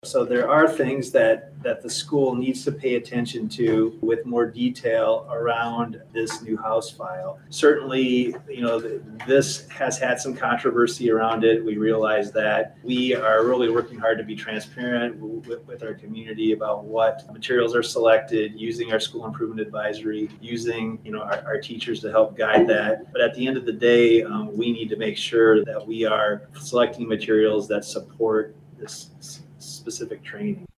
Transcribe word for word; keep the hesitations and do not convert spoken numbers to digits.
So there are things that, that the school needs to pay attention to with more detail around this new House file. Certainly, you know, this has had some controversy around it. We realize that. We are really working hard to be transparent with, with our community about what materials are selected, using our school improvement advisory, using, you know, our, our teachers to help guide that. But at the end of the day, um, we need to make sure that we are selecting materials that support this specific training.